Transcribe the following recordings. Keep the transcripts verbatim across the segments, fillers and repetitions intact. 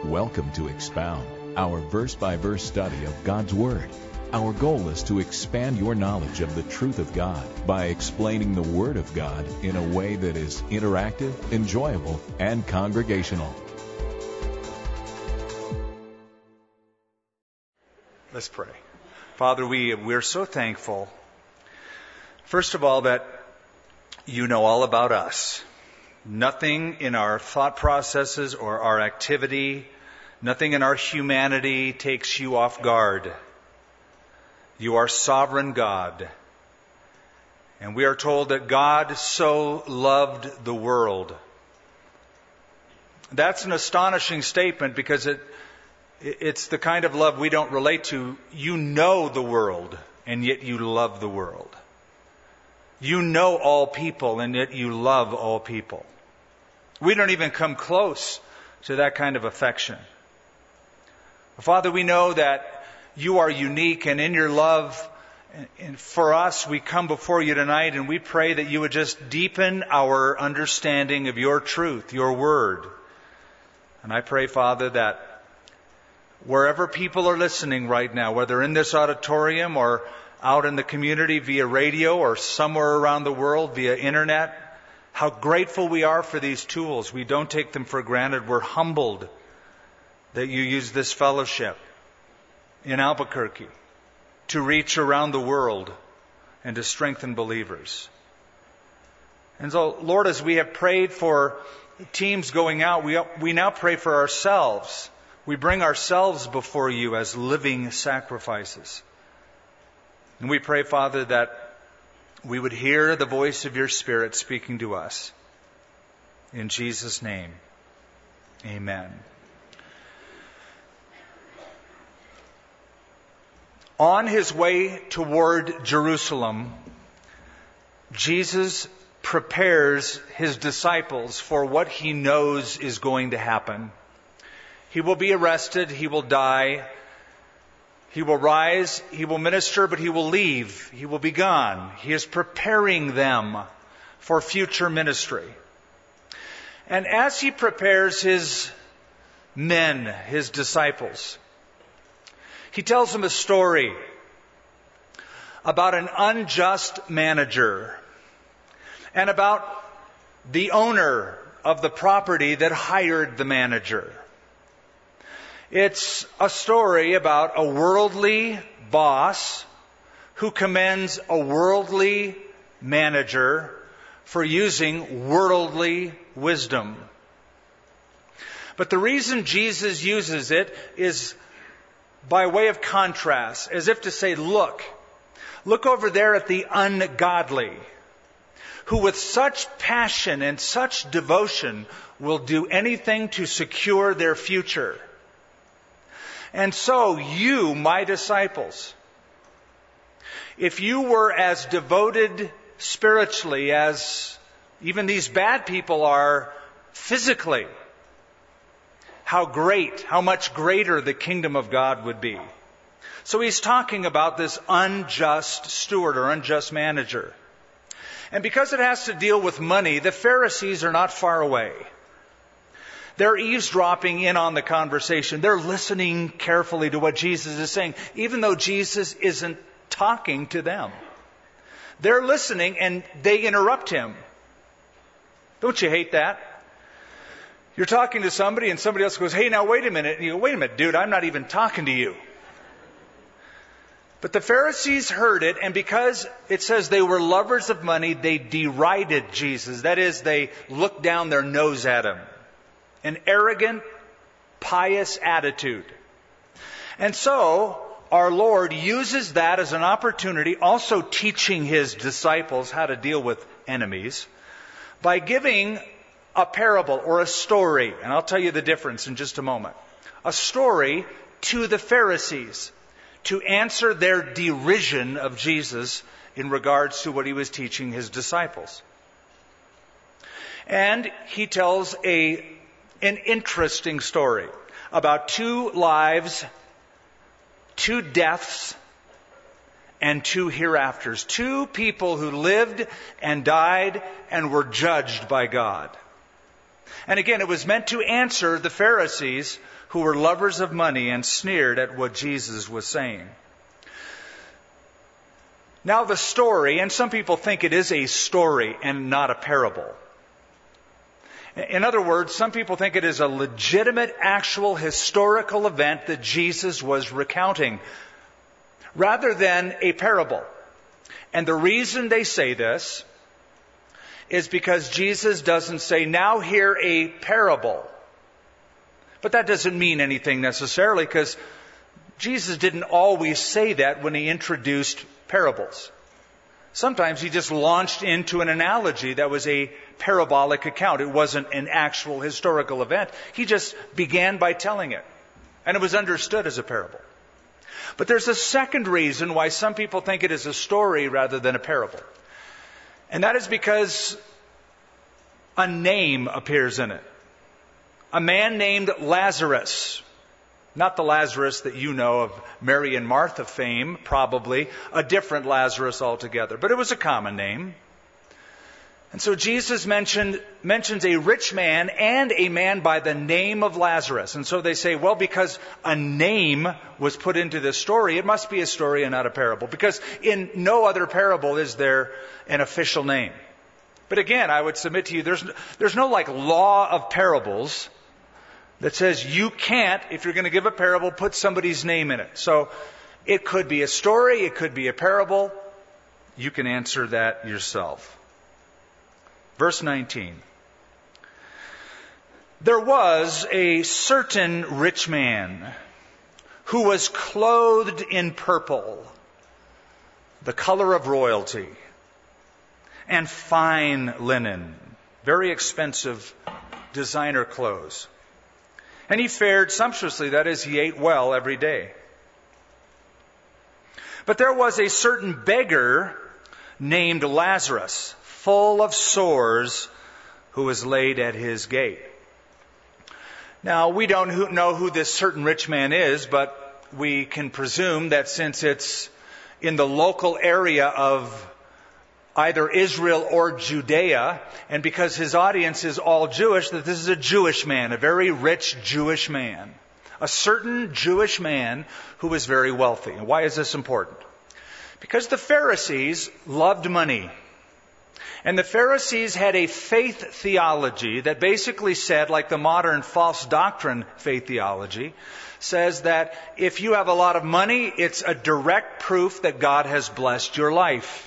Welcome to Expound, our verse-by-verse study of God's Word. Our goal is to expand your knowledge of the truth of God by explaining the Word of God in a way that is interactive, enjoyable, and congregational. Let's pray. Father, we, we're so thankful, first of all, that you know all about us. Nothing in our thought processes or our activity, nothing in our humanity takes you off guard. You are sovereign God. And we are told that God so loved the world. That's an astonishing statement because it it's the kind of love we don't relate to. You know the world, and yet you love the world. You know all people, and yet you love all people. We don't even come close to that kind of affection. Father, we know that you are unique, and in your love, and for us, we come before you tonight, and we pray that you would just deepen our understanding of your truth, your word. And I pray, Father, that wherever people are listening right now, whether in this auditorium or out in the community via radio or somewhere around the world via internet, how grateful we are for these tools. We don't take them for granted. We're humbled that you use this fellowship in Albuquerque to reach around the world and to strengthen believers. And so, Lord, as we have prayed for teams going out, we, we now pray for ourselves. We bring ourselves before you as living sacrifices. And we pray, Father, that we would hear the voice of your Spirit speaking to us. In Jesus' name, amen. On his way toward Jerusalem, Jesus prepares his disciples for what he knows is going to happen. He will be arrested, he will die, he will rise, he will minister, but he will leave, he will be gone. He is preparing them for future ministry. And as he prepares his men, his disciples, he tells them a story about an unjust manager and about the owner of the property that hired the manager. It's a story about a worldly boss who commends a worldly manager for using worldly wisdom. But the reason Jesus uses it is by way of contrast, as if to say, look, look over there at the ungodly, who with such passion and such devotion will do anything to secure their future. And so you, my disciples, if you were as devoted spiritually as even these bad people are physically, how great, how much greater the kingdom of God would be. So he's talking about this unjust steward or unjust manager. And because it has to deal with money, the Pharisees are not far away. They're eavesdropping in on the conversation. They're listening carefully to what Jesus is saying, even though Jesus isn't talking to them. They're listening and they interrupt him. Don't you hate that? You're talking to somebody and somebody else goes, hey, now wait a minute. And you go, wait a minute, dude, I'm not even talking to you. But the Pharisees heard it, and because it says they were lovers of money, they derided Jesus. That is, they looked down their nose at him. An arrogant, pious attitude. And so, our Lord uses that as an opportunity, also teaching his disciples how to deal with enemies, by giving a parable or a story. And I'll tell you the difference in just a moment. A story to the Pharisees to answer their derision of Jesus in regards to what he was teaching his disciples. And he tells a an interesting story about two lives, two deaths, and two hereafters. Two people who lived and died and were judged by God. And again, it was meant to answer the Pharisees who were lovers of money and sneered at what Jesus was saying. Now the story, and some people think it is a story and not a parable. In other words, some people think it is a legitimate, actual, historical event that Jesus was recounting, rather than a parable. And the reason they say this is because Jesus doesn't say, now hear a parable. But that doesn't mean anything necessarily, because Jesus didn't always say that when he introduced parables. Sometimes he just launched into an analogy that was a parabolic account. It wasn't an actual historical event. He just began by telling it. And it was understood as a parable. But there's a second reason why some people think it is a story rather than a parable. And that is because a name appears in it. A man named Lazarus. Not the Lazarus that you know of Mary and Martha fame, probably. A different Lazarus altogether. But it was a common name. And so Jesus mentioned, mentions a rich man and a man by the name of Lazarus. And so they say, well, because a name was put into this story, it must be a story and not a parable. Because in no other parable is there an official name. But again, I would submit to you, there's, there's no like law of parables that says you can't, if you're going to give a parable, put somebody's name in it. So it could be a story, it could be a parable. You can answer that yourself. Verse nineteen. There was a certain rich man who was clothed in purple, the color of royalty, and fine linen, very expensive designer clothes. And he fared sumptuously, that is, he ate well every day. But there was a certain beggar named Lazarus, full of sores, who was laid at his gate. Now, we don't know who this certain rich man is, but we can presume that since it's in the local area of either Israel or Judea, and because his audience is all Jewish, that this is a Jewish man, a very rich Jewish man. A certain Jewish man who was very wealthy. And why is this important? Because the Pharisees loved money. And the Pharisees had a faith theology that basically said, like the modern false doctrine faith theology, says that if you have a lot of money, it's a direct proof that God has blessed your life.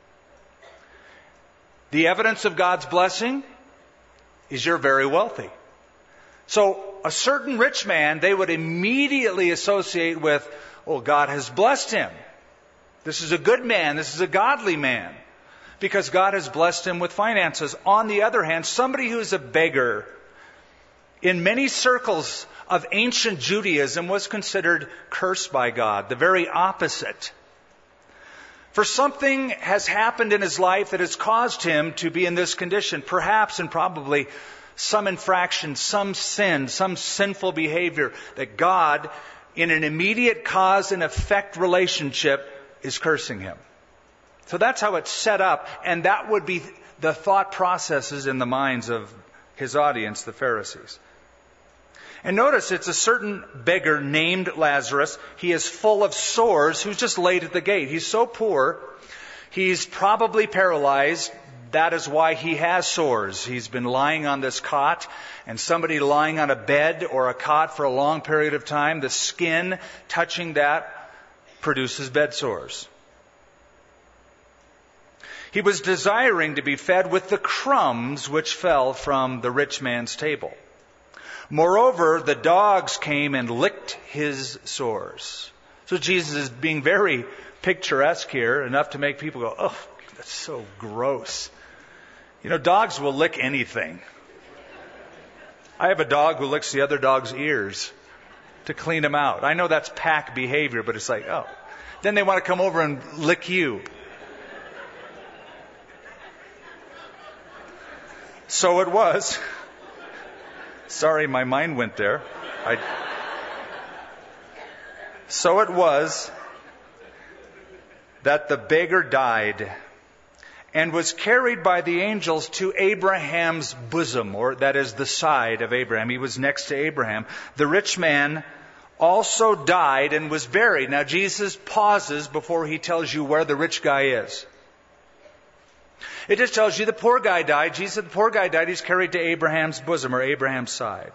The evidence of God's blessing is you're very wealthy. So a certain rich man, they would immediately associate with, oh, God has blessed him. This is a good man. This is a godly man. Because God has blessed him with finances. On the other hand, somebody who's a beggar, in many circles of ancient Judaism, was considered cursed by God, the very opposite. For something has happened in his life that has caused him to be in this condition. Perhaps and probably some infraction, some sin, some sinful behavior that God, in an immediate cause and effect relationship, is cursing him. So that's how it's set up, and that would be the thought processes in the minds of his audience, the Pharisees. And notice it's a certain beggar named Lazarus. He is full of sores, who's just laid at the gate. He's so poor, he's probably paralyzed. That is why he has sores. He's been lying on this cot, and somebody lying on a bed or a cot for a long period of time, the skin touching that produces bed sores. He was desiring to be fed with the crumbs which fell from the rich man's table. Moreover, the dogs came and licked his sores. So Jesus is being very picturesque here, enough to make people go, oh, that's so gross. You know, dogs will lick anything. I have a dog who licks the other dog's ears to clean them out. I know that's pack behavior, but it's like, oh. Then they want to come over and lick you. So it was. Sorry, my mind went there. I... So it was that the beggar died and was carried by the angels to Abraham's bosom, or that is the side of Abraham. He was next to Abraham. The rich man also died and was buried. Now Jesus pauses before he tells you where the rich guy is. It just tells you the poor guy died. Jesus said the poor guy died. He's carried to Abraham's bosom, or Abraham's side.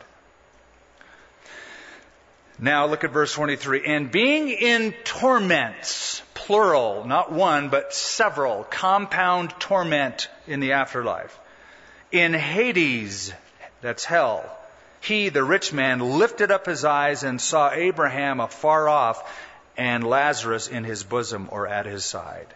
Now look at verse twenty-three. And being in torments, plural, not one, but several, compound torment in the afterlife. In Hades, that's hell, he, the rich man, lifted up his eyes and saw Abraham afar off and Lazarus in his bosom, or at his side.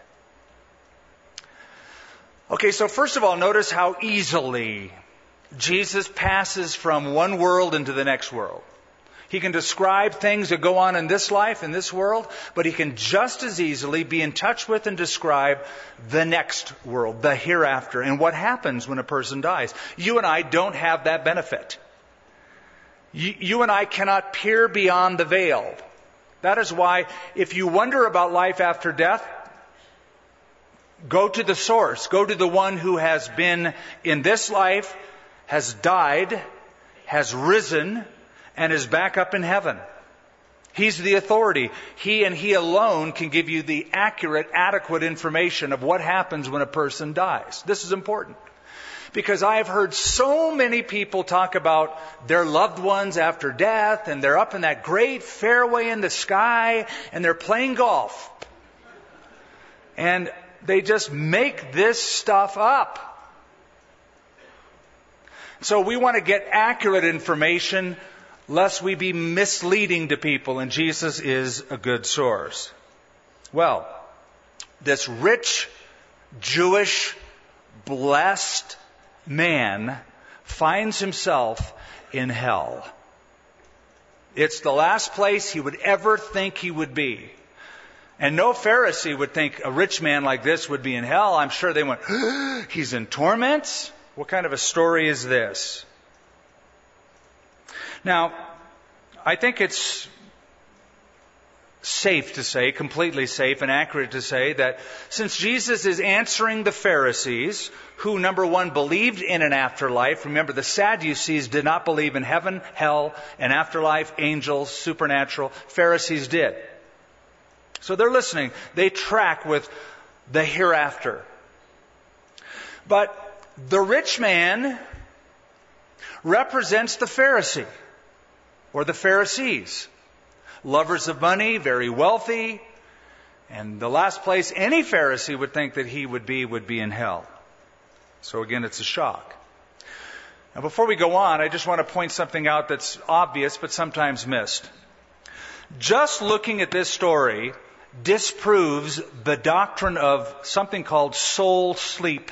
Okay, so first of all, notice how easily Jesus passes from one world into the next world. He can describe things that go on in this life, in this world, but he can just as easily be in touch with and describe the next world, the hereafter, and what happens when a person dies. You and I don't have that benefit. You, you and I cannot peer beyond the veil. That is why, if you wonder about life after death, go to the source. Go to the one who has been in this life, has died, has risen, and is back up in heaven. He's the authority. He and He alone can give you the accurate, adequate information of what happens when a person dies. This is important, because I have heard so many people talk about their loved ones after death, and they're up in that great fairway in the sky, and they're playing golf. And they just make this stuff up. So we want to get accurate information, lest we be misleading to people, and Jesus is a good source. Well, this rich, Jewish, blessed man finds himself in hell. It's the last place he would ever think he would be. And no Pharisee would think a rich man like this would be in hell. I'm sure they went, he's in torments? What kind of a story is this? Now, I think it's safe to say, completely safe and accurate to say, that since Jesus is answering the Pharisees, who, number one, believed in an afterlife. Remember, the Sadducees did not believe in heaven, hell, an afterlife, angels, supernatural. Pharisees did. So they're listening. They track with the hereafter. But the rich man represents the Pharisee, or the Pharisees. Lovers of money, very wealthy, and the last place any Pharisee would think that he would be would be in hell. So again, it's a shock. Now before we go on, I just want to point something out that's obvious but sometimes missed. Just looking at this story disproves the doctrine of something called soul sleep.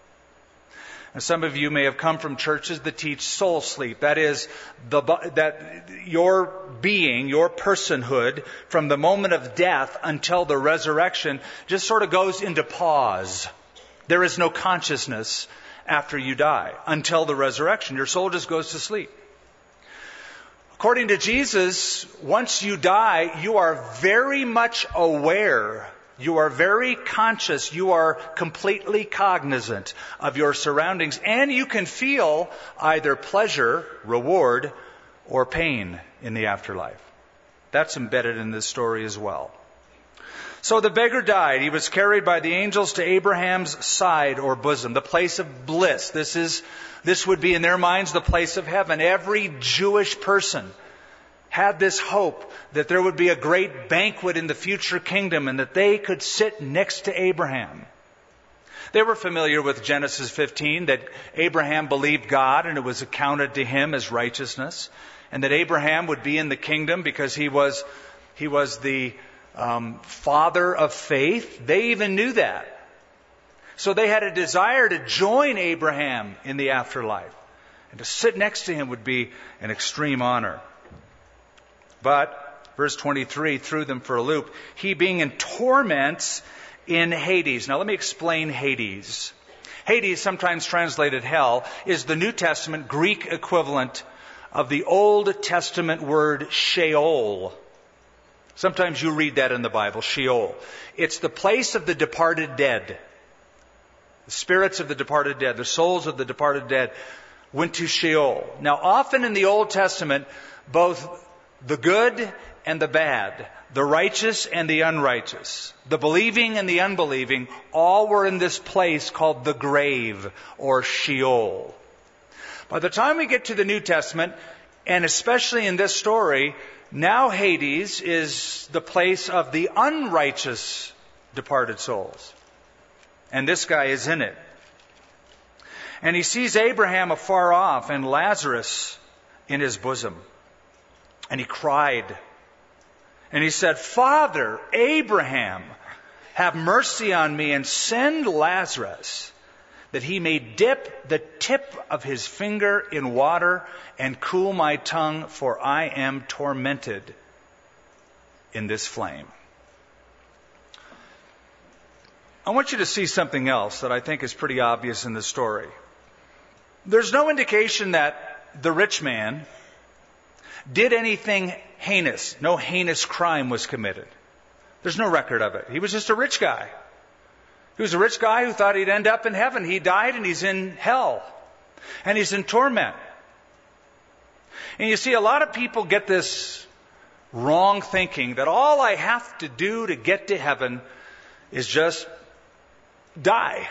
And some of you may have come from churches that teach soul sleep. That is, the, that your being, your personhood, from the moment of death until the resurrection, just sort of goes into pause. There is no consciousness after you die until the resurrection. Your soul just goes to sleep. According to Jesus, once you die, you are very much aware. You are very conscious. You are completely cognizant of your surroundings. And you can feel either pleasure, reward, or pain in the afterlife. That's embedded in this story as well. So the beggar died. He was carried by the angels to Abraham's side or bosom, the place of bliss. This is, this would be in their minds the place of heaven. Every Jewish person had this hope that there would be a great banquet in the future kingdom and that they could sit next to Abraham. They were familiar with Genesis fifteen, that Abraham believed God and it was accounted to him as righteousness, and that Abraham would be in the kingdom because he was, he was the um, father of faith. They even knew that. So they had a desire to join Abraham in the afterlife. And to sit next to him would be an extreme honor. But, verse twenty-three, threw them for a loop. He being in torments in Hades. Now let me explain Hades. Hades, sometimes translated hell, is the New Testament Greek equivalent of the Old Testament word Sheol. Sometimes you read that in the Bible, Sheol. It's the place of the departed dead. The spirits of the departed dead, the souls of the departed dead went to Sheol. Now, often in the Old Testament, both the good and the bad, the righteous and the unrighteous, the believing and the unbelieving, all were in this place called the grave or Sheol. By the time we get to the New Testament, and especially in this story, now Hades is the place of the unrighteous departed souls. And this guy is in it. And he sees Abraham afar off and Lazarus in his bosom. And he cried. And he said, Father, Abraham, have mercy on me and send Lazarus that he may dip the tip of his finger in water and cool my tongue, for I am tormented in this flame. I want you to see something else that I think is pretty obvious in this story. There's no indication that the rich man did anything heinous. No heinous crime was committed. There's no record of it. He was just a rich guy. He was a rich guy who thought he'd end up in heaven. He died and he's in hell. And he's in torment. And you see, a lot of people get this wrong thinking that all I have to do to get to heaven is just die.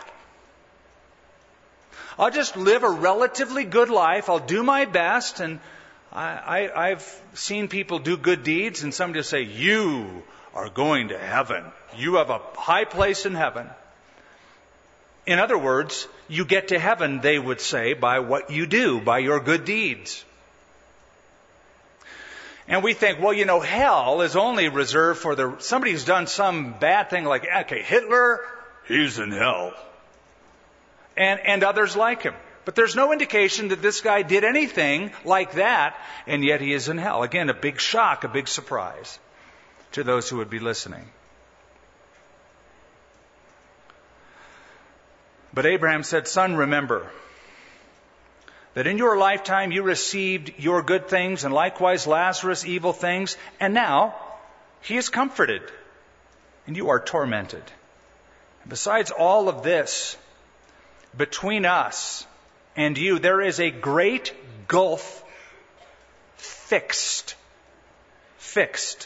I'll just live a relatively good life. I'll do my best. And I, I, I've seen people do good deeds and somebody will say, you are going to heaven. You have a high place in heaven. In other words, you get to heaven, they would say, by what you do, by your good deeds. And we think, well, you know, hell is only reserved for the somebody who's done some bad thing like, okay, Hitler, he's in hell. And, and others like him. But there's no indication that this guy did anything like that, and yet he is in hell. Again, a big shock, a big surprise to those who would be listening. But Abraham said, Son, remember that in your lifetime you received your good things, and likewise Lazarus evil things, and now he is comforted, and you are tormented. And besides all of this, between us and you, there is a great gulf fixed. Fixed.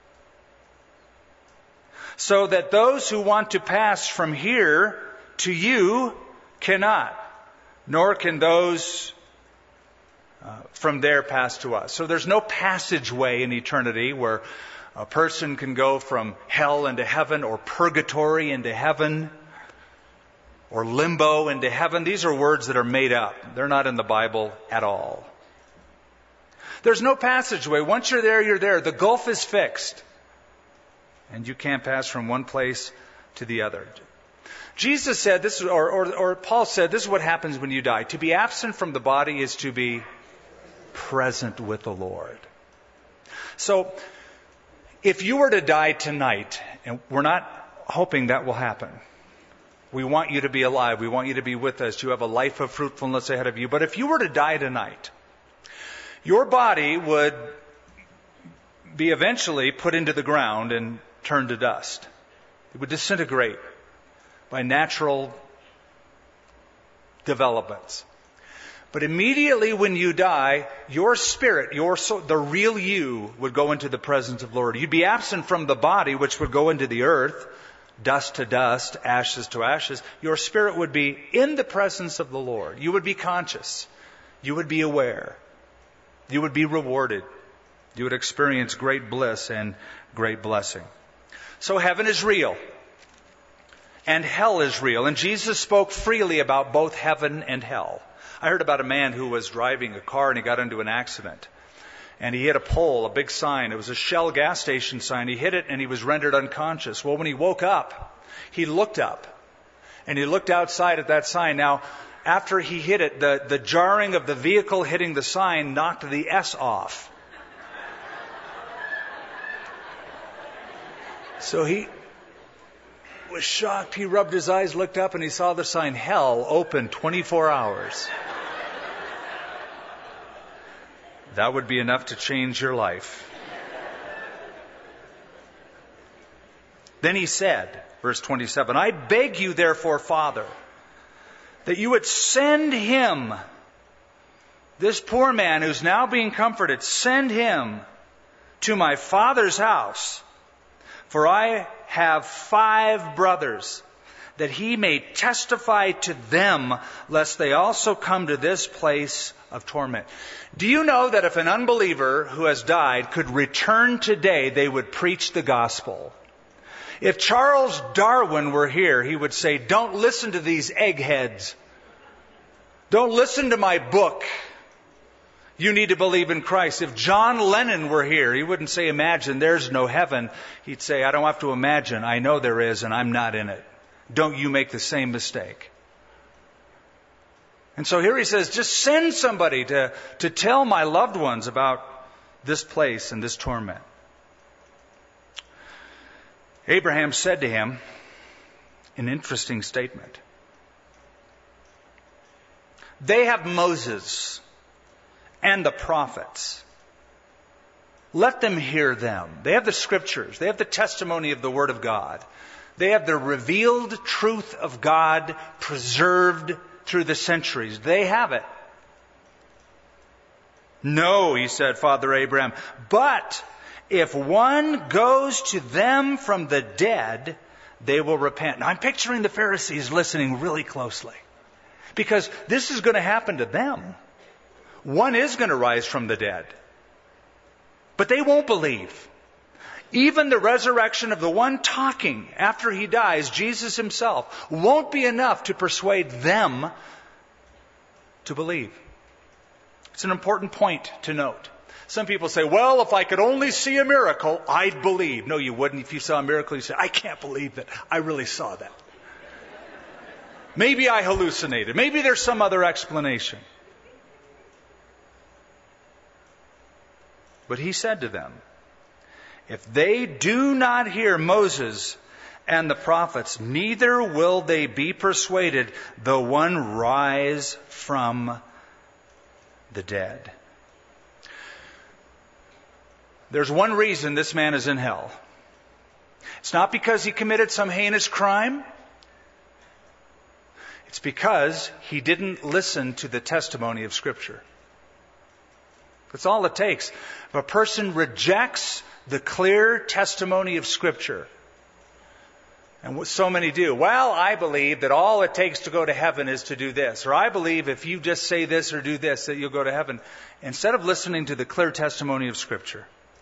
So that those who want to pass from here to you cannot, nor can those uh, from there pass to us. So there's no passageway in eternity where a person can go from hell into heaven, or purgatory into heaven, or limbo into heaven. These are words that are made up. They're not in the Bible at all. There's no passageway. Once you're there, you're there. The gulf is fixed. And you can't pass from one place to the other. Jesus said this, or, or, or Paul said, this is what happens when you die. To be absent from the body is to be present with the Lord. So, if you were to die tonight, and we're not hoping that will happen. We want you to be alive. We want you to be with us. You have a life of fruitfulness ahead of you. But if you were to die tonight, your body would be eventually put into the ground and turned to dust. It would disintegrate by natural developments. But immediately when you die, your spirit, your soul, the real you, would go into the presence of the Lord. You'd be absent from the body, which would go into the earth, dust to dust, ashes to ashes. Your spirit would be in the presence of the Lord. You would be conscious. You would be aware. You would be rewarded. You would experience great bliss and great blessing. So heaven is real. And hell is real. And Jesus spoke freely about both heaven and hell. I heard about a man who was driving a car and he got into an accident. And he hit a pole, a big sign. It was a Shell gas station sign. He hit it and he was rendered unconscious. Well, when he woke up, he looked up. And he looked outside at that sign. Now, after he hit it, the, the jarring of the vehicle hitting the sign knocked the S off. So he was shocked. He rubbed his eyes, looked up, and he saw the sign, Hell, open twenty-four hours. That would be enough to change your life. Then he said, verse twenty-seven, I beg you therefore, Father, that you would send him, this poor man who's now being comforted, send him to my father's house, for I have five brothers, that he may testify to them, lest they also come to this place of torment. Do you know that if an unbeliever who has died could return today, they would preach the gospel? If Charles Darwin were here, he would say, don't listen to these eggheads. Don't listen to my book. You need to believe in Christ. If John Lennon were here, he wouldn't say, imagine there's no heaven. He'd say, I don't have to imagine. I know there is, and I'm not in it. Don't you make the same mistake. And so here he says, just send somebody to, to tell my loved ones about this place and this torment. Abraham said to him, an interesting statement. They have Moses and the prophets. Let them hear them. They have the scriptures. They have the testimony of the Word of God. They have the revealed truth of God preserved through the centuries. They have it. No, he said, Father Abraham, but if one goes to them from the dead, they will repent. Now I'm picturing the Pharisees listening really closely, because this is going to happen to them. One is going to rise from the dead, but they won't believe. Even the resurrection of the one talking after he dies, Jesus himself, won't be enough to persuade them to believe. It's an important point to note. Some people say, well, if I could only see a miracle, I'd believe. No, you wouldn't. If you saw a miracle, you'd say, I can't believe that. I really saw that. Maybe I hallucinated. Maybe there's some other explanation. But he said to them, if they do not hear Moses and the prophets, neither will they be persuaded, though one rise from the dead. There's one reason this man is in hell. It's not because he committed some heinous crime. It's because he didn't listen to the testimony of Scripture. That's all it takes. If a person rejects the clear testimony of Scripture, and what so many do, well, I believe that all it takes to go to heaven is to do this, or I believe if you just say this or do this that you'll go to heaven, instead of listening to the clear testimony of Scripture.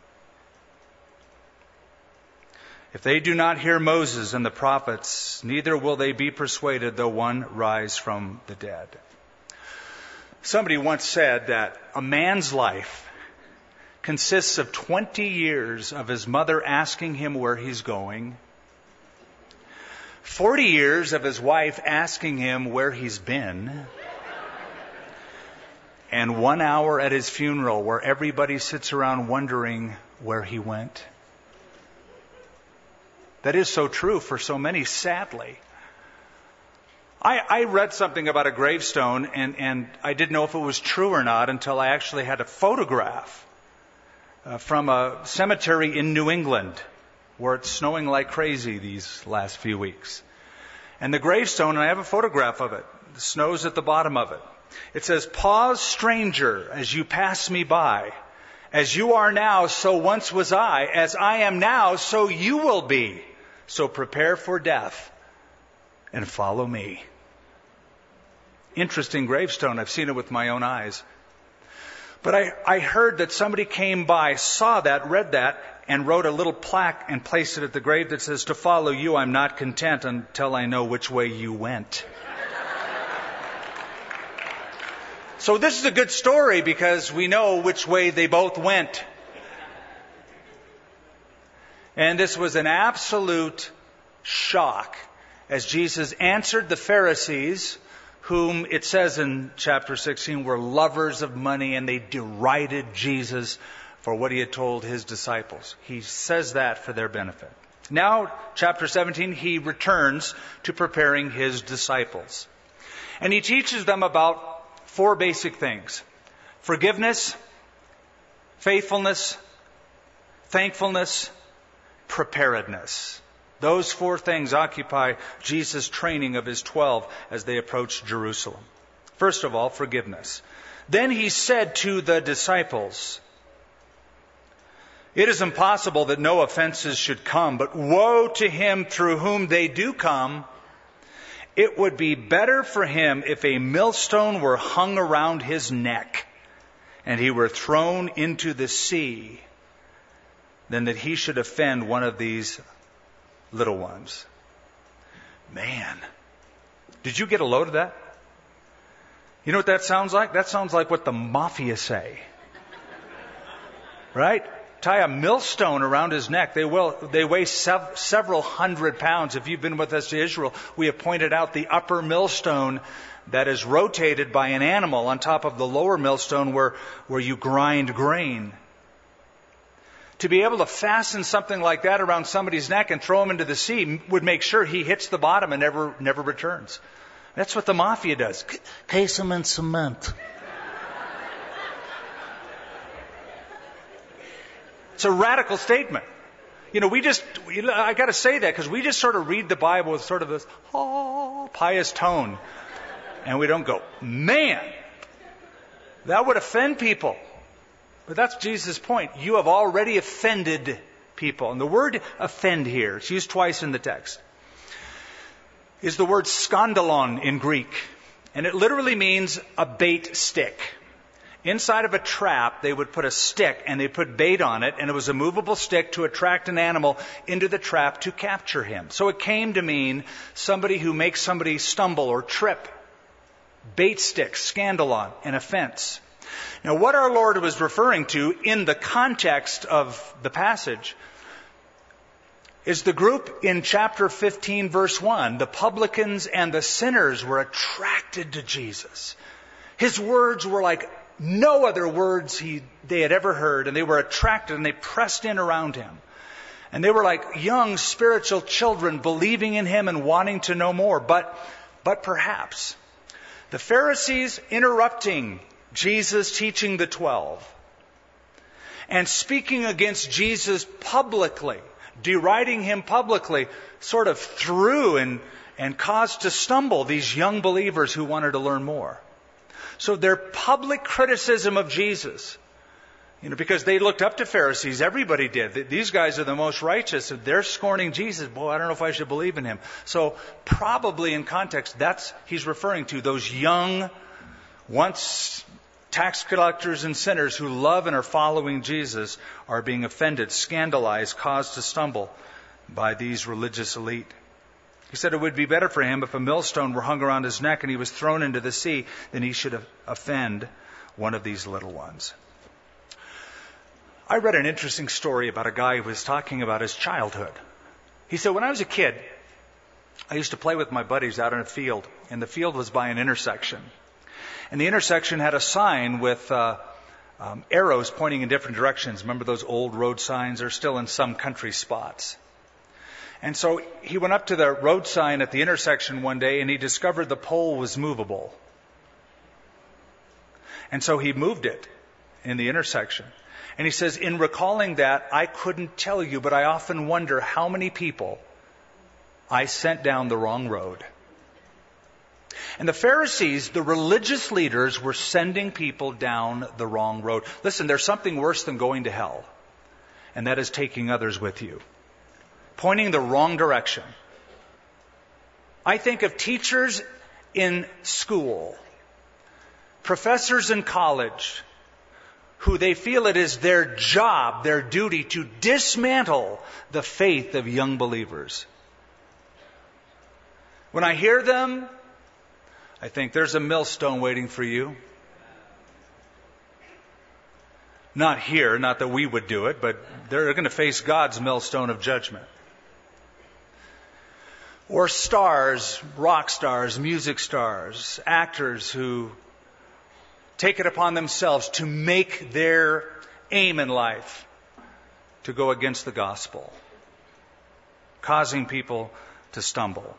If they do not hear Moses and the prophets, neither will they be persuaded, though one rise from the dead. Somebody once said that a man's life consists of twenty years of his mother asking him where he's going, forty years of his wife asking him where he's been, and one hour at his funeral where everybody sits around wondering where he went. That is so true for so many, sadly. I, I read something about a gravestone, and, and I didn't know if it was true or not until I actually had a photograph uh, from a cemetery in New England where it's snowing like crazy these last few weeks. And the gravestone, and I have a photograph of it. The snow's at the bottom of it. It says, "Pause, stranger, as you pass me by. As you are now, so once was I. As I am now, so you will be. So prepare for death and follow me." Interesting gravestone. I've seen it with my own eyes. But I, I heard that somebody came by, saw that, read that, and wrote a little plaque and placed it at the grave that says, "To follow you, I'm not content until I know which way you went." So this is a good story because we know which way they both went. And this was an absolute shock as Jesus answered the Pharisees, whom it says in chapter sixteen were lovers of money, and they derided Jesus for what he had told his disciples. He says that for their benefit. Now, chapter seventeen, he returns to preparing his disciples. And he teaches them about four basic things: forgiveness, faithfulness, thankfulness, preparedness. Those four things occupy Jesus' training of his twelve as they approach Jerusalem. First of all, forgiveness. Then he said to the disciples, "It is impossible that no offenses should come, but woe to him through whom they do come. It would be better for him if a millstone were hung around his neck and he were thrown into the sea than that he should offend one of these little ones." Man, did you get a load of that? You know what that sounds like? That sounds like what the mafia say. Right? Tie a millstone around his neck. They will. They weigh sev- several hundred pounds. If you've been with us to Israel, we have pointed out the upper millstone that is rotated by an animal on top of the lower millstone where, where you grind grain. To be able to fasten something like that around somebody's neck and throw him into the sea would make sure he hits the bottom and never never returns. That's what the mafia does. Case him in cement. It's a radical statement. You know, we just, I got to say that because we just sort of read the Bible with sort of this oh, pious tone. And we don't go, man, that would offend people. But that's Jesus' point. You have already offended people. And the word offend here, it's used twice in the text, is the word skandalon in Greek. And it literally means a bait stick. Inside of a trap, they would put a stick and they put bait on it, and it was a movable stick to attract an animal into the trap to capture him. So it came to mean somebody who makes somebody stumble or trip. Bait stick, scandalon, an offense. Now, what our Lord was referring to in the context of the passage is the group in chapter fifteen, verse one. The publicans and the sinners were attracted to Jesus. His words were like no other words he, they had ever heard, and they were attracted and they pressed in around him. And they were like young spiritual children believing in him and wanting to know more. But, but perhaps the Pharisees interrupting Jesus teaching the twelve and speaking against Jesus publicly, deriding him publicly, sort of threw and, and caused to stumble these young believers who wanted to learn more. So their public criticism of Jesus, you know, because they looked up to Pharisees, everybody did. These guys are the most righteous. They're scorning Jesus. Boy, I don't know if I should believe in him. So probably in context, that's he's referring to those young, once tax collectors and sinners who love and are following Jesus are being offended, scandalized, caused to stumble by these religious elite. He said it would be better for him if a millstone were hung around his neck and he was thrown into the sea than he should offend one of these little ones. I read an interesting story about a guy who was talking about his childhood. He said, when I was a kid, I used to play with my buddies out in a field, and the field was by an intersection. And the intersection had a sign with uh, um, arrows pointing in different directions. Remember those old road signs? They're still in some country spots. And so he went up to the road sign at the intersection one day and he discovered the pole was movable. And so he moved it in the intersection. And he says, in recalling that, I couldn't tell you, but I often wonder how many people I sent down the wrong road. And the Pharisees, the religious leaders, were sending people down the wrong road. Listen, there's something worse than going to hell, and that is taking others with you. Pointing the wrong direction. I think of teachers in school, professors in college, who they feel it is their job, their duty to dismantle the faith of young believers. When I hear them, I think there's a millstone waiting for you. Not here, not that we would do it, but they're going to face God's millstone of judgment. Or stars, rock stars, music stars, actors who take it upon themselves to make their aim in life to go against the gospel, causing people to stumble.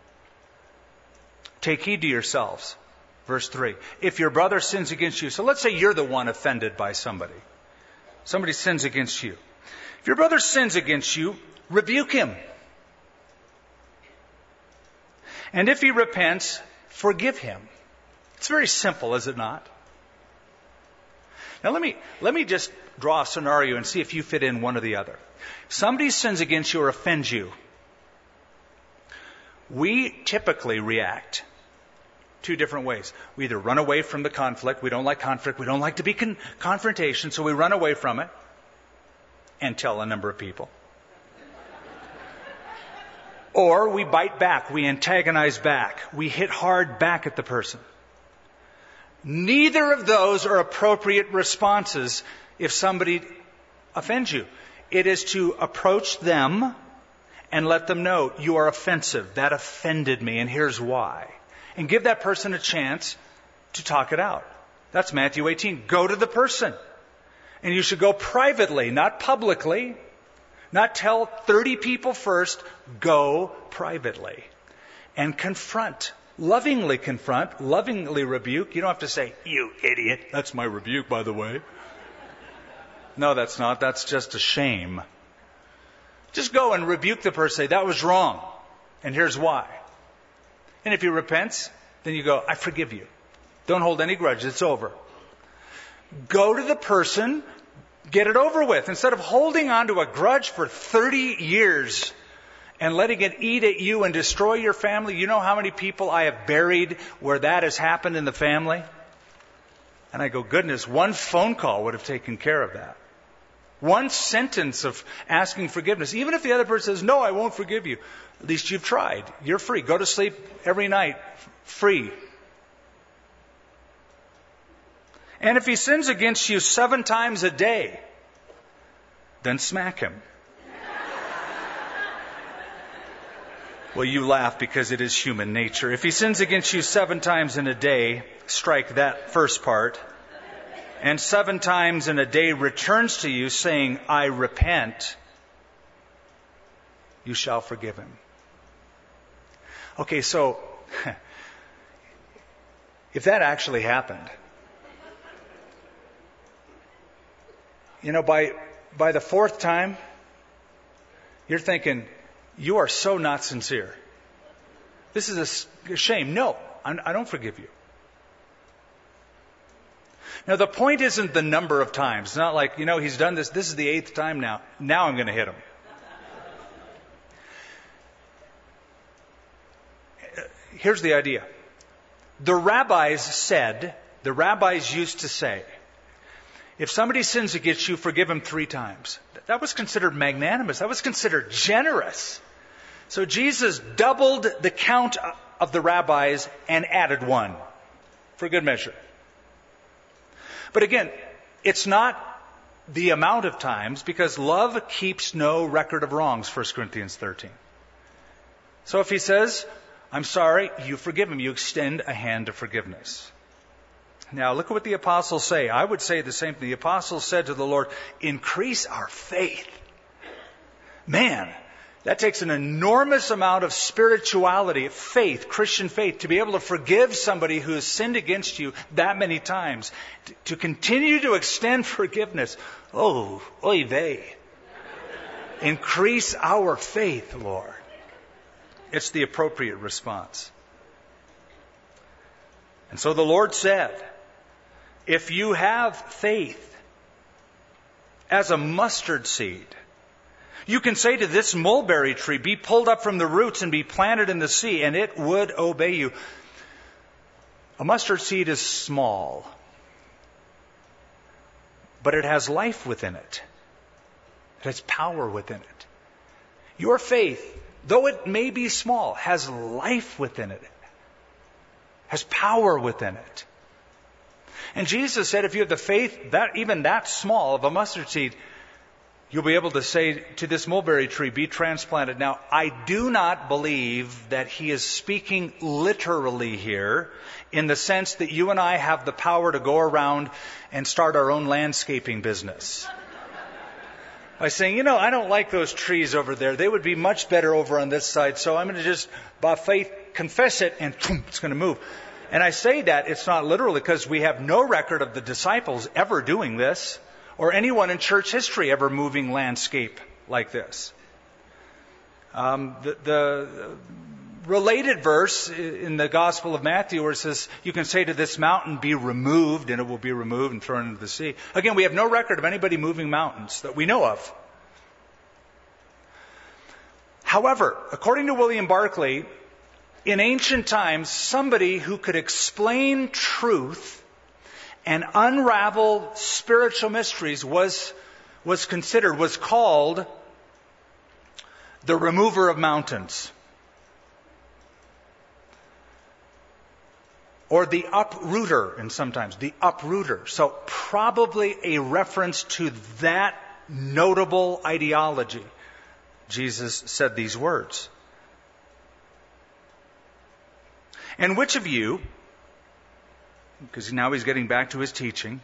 Take heed to yourselves. Verse three. If your brother sins against you, so let's say you're the one offended by somebody. Somebody sins against you. If your brother sins against you, rebuke him. And if he repents, forgive him. It's very simple, is it not? Now let me, let me just draw a scenario and see if you fit in one or the other. Somebody sins against you or offends you. We typically react two different ways. We either run away from the conflict. We don't like conflict. We don't like to be con- confrontation, so we run away from it and tell a number of people. Or we bite back. We antagonize back. We hit hard back at the person. Neither of those are appropriate responses if somebody offends you. It is to approach them and let them know you are offensive. That offended me, and here's why. And give that person a chance to talk it out. That's Matthew eighteen. Go to the person. And you should go privately, not publicly. Not tell thirty people first. Go privately. And confront. Lovingly confront. Lovingly rebuke. You don't have to say, you idiot. That's my rebuke, by the way. No, that's not. That's just a shame. Just go and rebuke the person. Say, that was wrong. And here's why. And if he repents, then you go, I forgive you. Don't hold any grudge. It's over. Go to the person. Get it over with. Instead of holding on to a grudge for thirty years and letting it eat at you and destroy your family. You know how many people I have buried where that has happened in the family? And I go, goodness, one phone call would have taken care of that. One sentence of asking forgiveness. Even if the other person says, no, I won't forgive you. At least you've tried. You're free. Go to sleep every night. Free. And if he sins against you seven times a day, then smack him. Well, you laugh because it is human nature. If he sins against you seven times in a day, strike that first part. And seven times in a day returns to you saying, I repent, you shall forgive him. Okay, so if that actually happened, you know, by by the fourth time, you're thinking, you are so not sincere. This is a shame. No, I don't forgive you. Now, the point isn't the number of times. It's not like, you know, he's done this. This is the eighth time now. Now I'm going to hit him. Here's the idea. The rabbis said, the rabbis used to say, if somebody sins against you, forgive him three times. That was considered magnanimous. That was considered generous. So Jesus doubled the count of the rabbis and added one for good measure. But again, it's not the amount of times, because love keeps no record of wrongs, First Corinthians thirteen. So if he says, I'm sorry, you forgive him. You extend a hand of forgiveness. Now, look at what the apostles say. I would say the same thing. The apostles said to the Lord, increase our faith. Man, that takes an enormous amount of spirituality, faith, Christian faith, to be able to forgive somebody who has sinned against you that many times. To, to continue to extend forgiveness. Oh, oy vey. Increase our faith, Lord. It's the appropriate response. And so the Lord said, if you have faith as a mustard seed, you can say to this mulberry tree, be pulled up from the roots and be planted in the sea, and it would obey you. A mustard seed is small, but it has life within it. It has power within it. Your faith, though it may be small, has life within it, has power within it. And Jesus said, if you have the faith, that even that small of a mustard seed, you'll be able to say to this mulberry tree, be transplanted. Now, I do not believe that he is speaking literally here in the sense that you and I have the power to go around and start our own landscaping business. By saying, you know, I don't like those trees over there. They would be much better over on this side. So I'm going to just, by faith, confess it, and boom, it's going to move. And I say that it's not literally because we have no record of the disciples ever doing this, or anyone in church history ever moving landscape like this. Um, the, the related verse in the Gospel of Matthew where it says, you can say to this mountain, be removed, and it will be removed and thrown into the sea. Again, we have no record of anybody moving mountains that we know of. However, according to William Barclay, in ancient times, somebody who could explain truth and unravel spiritual mysteries was, was considered, was called the remover of mountains. Or the uprooter, and sometimes the uprooter. So probably a reference to that notable ideology. Jesus said these words. And which of you, because now he's getting back to his teaching,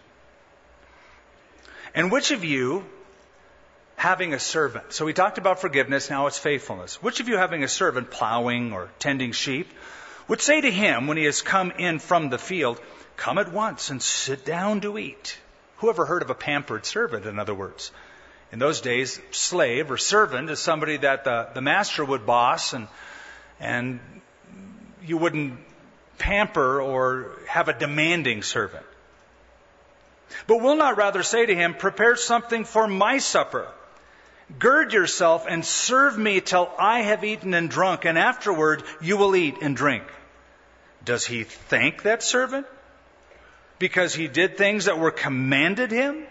and which of you having a servant, so we talked about forgiveness, now it's faithfulness. Which of you having a servant plowing or tending sheep would say to him when he has come in from the field, come at once and sit down to eat? Who ever heard of a pampered servant, in other words? In those days, slave or servant is somebody that the, the master would boss, and, and you wouldn't pamper or have a demanding servant. But will not rather say to him, prepare something for my supper. Gird yourself and serve me till I have eaten and drunk, and afterward you will eat and drink. Does he thank that servant because he did things that were commanded him?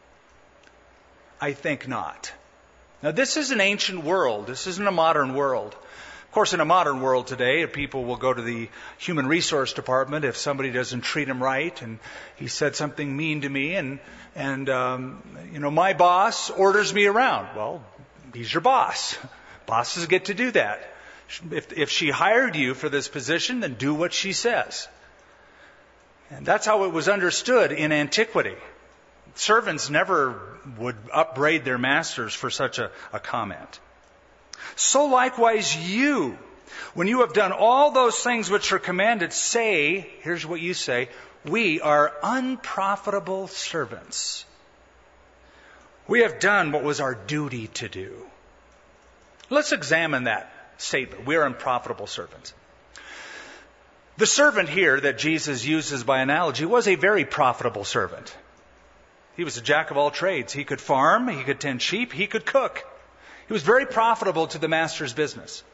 I think not. Now, this is an ancient world. This isn't a modern world. Of course, in a modern world today, people will go to the human resource department if somebody doesn't treat them right, and he said something mean to me, and and um, you know, my boss orders me around. Well, he's your boss. Bosses get to do that. If, if she hired you for this position, then do what she says. And that's how it was understood in antiquity. Servants never would upbraid their masters for such a, a comment. So likewise you, when you have done all those things which are commanded, say, here's what you say, we are unprofitable servants. We have done what was our duty to do. Let's examine that statement. We are unprofitable servants. The servant here that Jesus uses by analogy was a very profitable servant. He was a jack of all trades. He could farm, he could tend sheep, he could cook. He was very profitable to the master's business.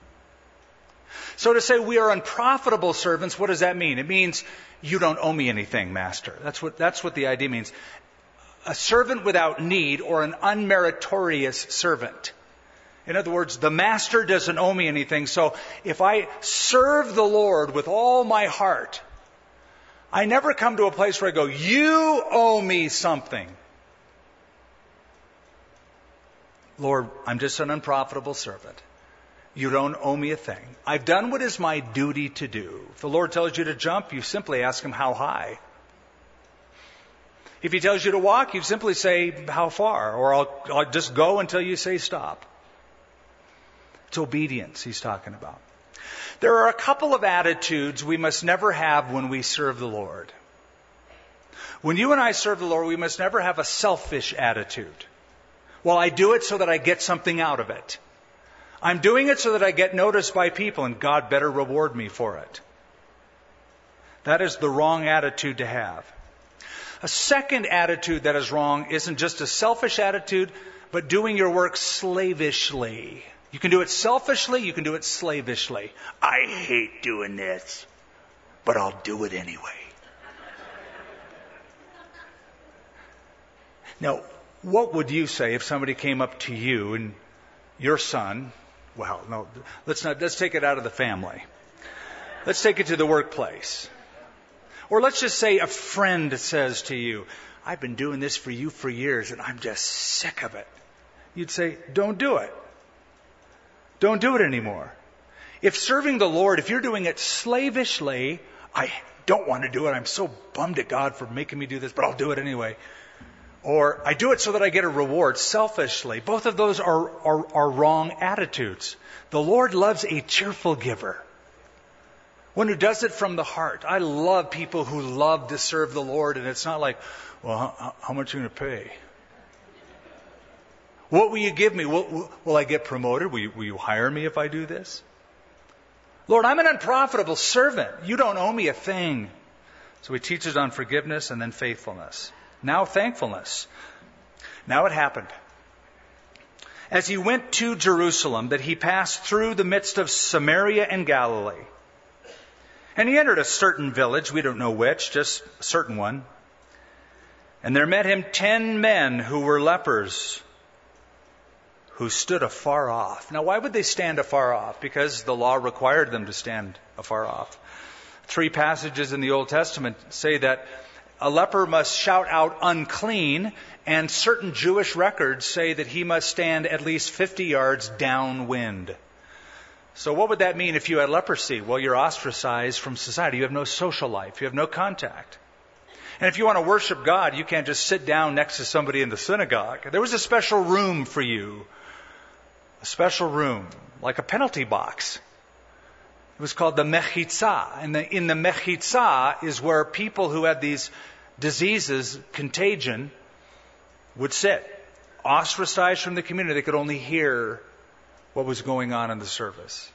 So to say we are unprofitable servants, what does that mean? It means you don't owe me anything, master. That's what, that's what the idea means. A servant without need, or an unmeritorious servant. In other words, the master doesn't owe me anything. So if I serve the Lord with all my heart, I never come to a place where I go, you owe me something. Lord, I'm just an unprofitable servant. You don't owe me a thing. I've done what is my duty to do. If the Lord tells you to jump, you simply ask him how high. If he tells you to walk, you simply say how far, or I'll, I'll just go until you say stop. It's obedience he's talking about. There are a couple of attitudes we must never have when we serve the Lord. When you and I serve the Lord, we must never have a selfish attitude. Well, I do it so that I get something out of it. I'm doing it so that I get noticed by people, and God better reward me for it. That is the wrong attitude to have. A second attitude that is wrong isn't just a selfish attitude, but doing your work slavishly. You can do it selfishly, you can do it slavishly. I hate doing this, but I'll do it anyway. Now, what would you say if somebody came up to you and your son, well, no, let's not, let's take it out of the family. Let's take it to the workplace. Or let's just say a friend says to you, I've been doing this for you for years and I'm just sick of it. You'd say, don't do it. Don't do it anymore. If serving the Lord, if you're doing it slavishly, I don't want to do it. I'm so bummed at God for making me do this, but I'll do it anyway. Or I do it so that I get a reward selfishly. Both of those are, are, are wrong attitudes. The Lord loves a cheerful giver. One who does it from the heart. I love people who love to serve the Lord, and it's not like, well, how, how much are you going to pay? What will you give me? Will, will, will I get promoted? Will you, will you hire me if I do this? Lord, I'm an unprofitable servant. You don't owe me a thing. So he teaches on forgiveness and then faithfulness. Now thankfulness. Now it happened. As he went to Jerusalem, that he passed through the midst of Samaria and Galilee. And he entered a certain village, we don't know which, just a certain one. And there met him ten men who were lepers, who stood afar off. Now, why would they stand afar off? Because the law required them to stand afar off. Three passages in the Old Testament say that a leper must shout out unclean, and certain Jewish records say that he must stand at least fifty yards downwind. So what would that mean if you had leprosy? Well, you're ostracized from society. You have no social life. You have no contact. And if you want to worship God, you can't just sit down next to somebody in the synagogue. There was a special room for you. A special room, like a penalty box. It was called the Mechitza. And the, in the Mechitza is where people who had these diseases, contagion, would sit. Ostracized from the community. They could only hear what was going on in the service.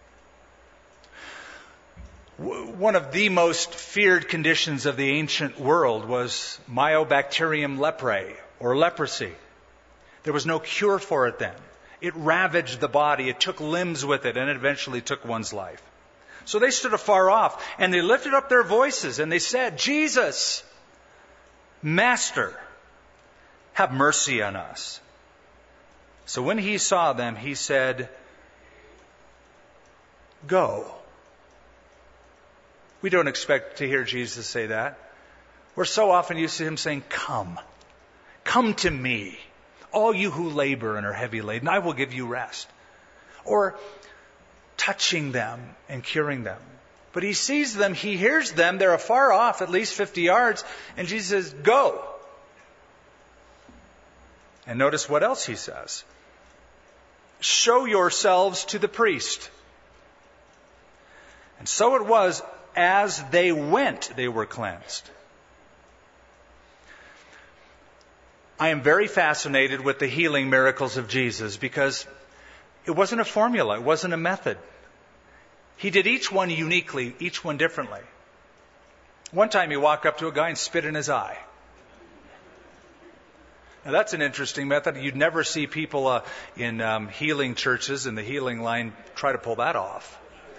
One of the most feared conditions of the ancient world was Mycobacterium leprae, or leprosy. There was no cure for it then. It ravaged the body, it took limbs with it, and it eventually took one's life. So they stood afar off, and they lifted up their voices, and they said, Jesus, Master, have mercy on us. So when he saw them, he said, Go. We don't expect to hear Jesus say that. We're so often used to him saying, Come. Come to me, all you who labor and are heavy laden, I will give you rest. Or touching them and curing them. But he sees them, he hears them, they're afar off, at least fifty yards, and Jesus says, Go. And notice what else he says. Show yourselves to the priest. And so it was, as they went, they were cleansed. I am very fascinated with the healing miracles of Jesus because it wasn't a formula, it wasn't a method. He did each one uniquely, each one differently. One time he walked up to a guy and spit in his eye. Now that's an interesting method. You'd never see people uh, in um, healing churches in the healing line try to pull that off.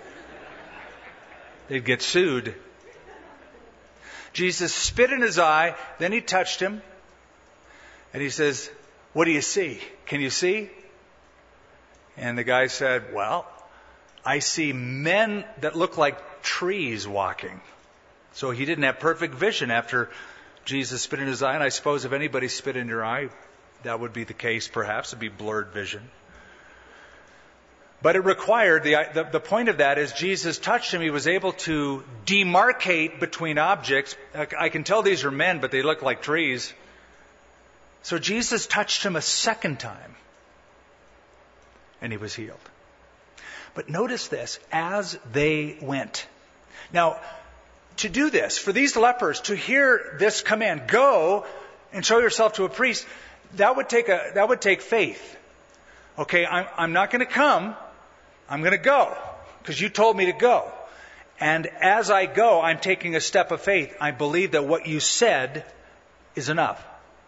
They'd get sued. Jesus spit in his eye, then he touched him, and he says, What do you see? Can you see? And the guy said, Well, I see men that look like trees walking. So he didn't have perfect vision after Jesus spit in his eye, and I suppose if anybody spit in your eye, that would be the case perhaps. It'd be blurred vision. But it required, the, the, the point of that is Jesus touched him. He was able to demarcate between objects. I can tell these are men, but they look like trees. So Jesus touched him a second time. And he was healed. But notice this, as they went. Now, to do this, for these lepers to hear this command, go and show yourself to a priest, that would take a, that would take faith. Okay, I'm, I'm not going to come. I'm going to go because you told me to go. And as I go, I'm taking a step of faith. I believe that what you said is enough.